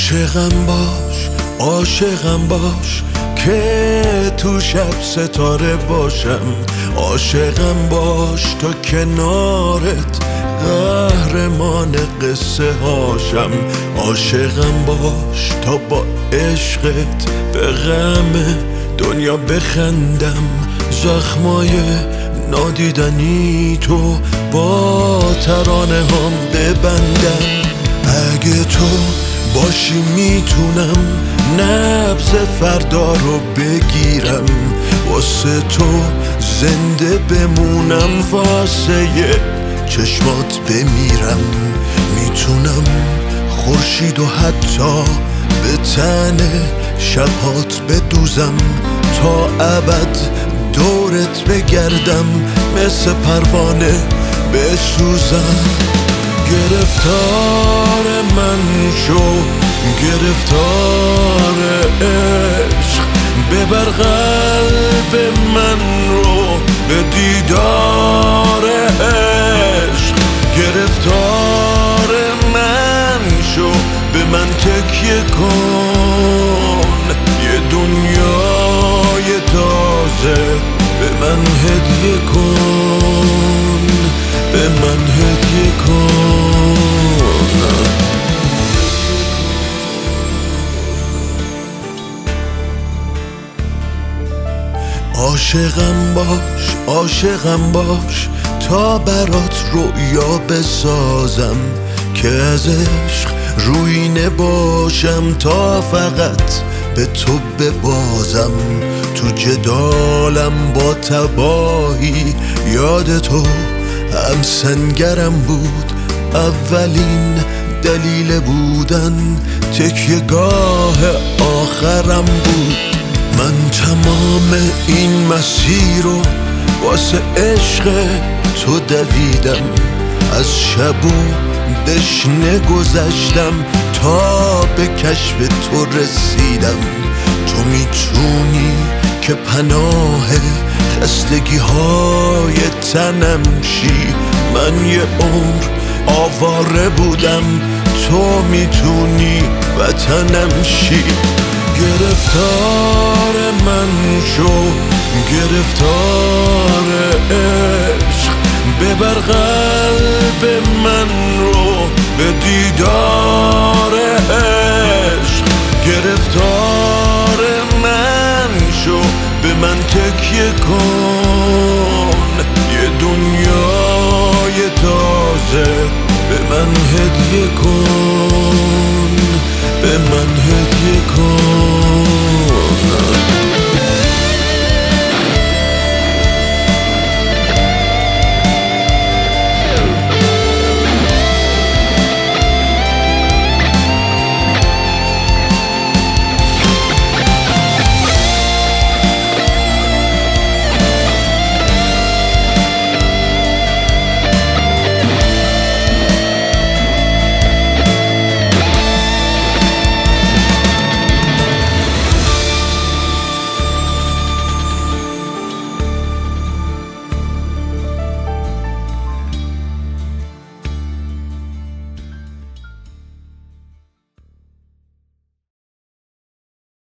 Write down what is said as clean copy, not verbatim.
عاشقم باش که تو شب ستاره باشم. عاشقم باش تا کنارت قهرمان قصه هاشم. عاشقم باش تا با عشقت به غم دنیا بخندم. زخمای نادیدنی تو با ترانه هم ببندم. اگه تو باشی میتونم نبض فردا رو بگیرم. واسه تو زنده بمونم، واسه چشمات بمیرم. میتونم خورشید و حتی به تن شبهات بدوزم، تا ابد دورت بگردم، مثل پروانه بسوزم. گرفتار من شو، گرفتار عشق، ببر قلب من رو به دیدار عشق. گرفتار من شو، به من تکیه کن، یه دنیای تازه به من هدیه کن، به من هدیه کن. عاشقم باش تا برات رویا بسازم، که از عشق روی نباشم، تا فقط به تو ببازم. تو جدالم با تباهی یاد تو هم سنگرم بود، اولین دلیل بودن تکیه‌گاه آخرم بود. من تمام این مسیر رو واسه عشق تو دویدم، از شب و دشنه گذشتم تا به کشف تو رسیدم. تو میتونی که پناه خستگی های تنم شی، من یه عمر آواره بودم، تو میتونی وطنم شی. گرفتار من شو، گرفتار عشق، ببر قلب من رو به دیدار عشق. گرفتار من شو، به من تکیه کن، یه دنیای تازه به من هدیه کن.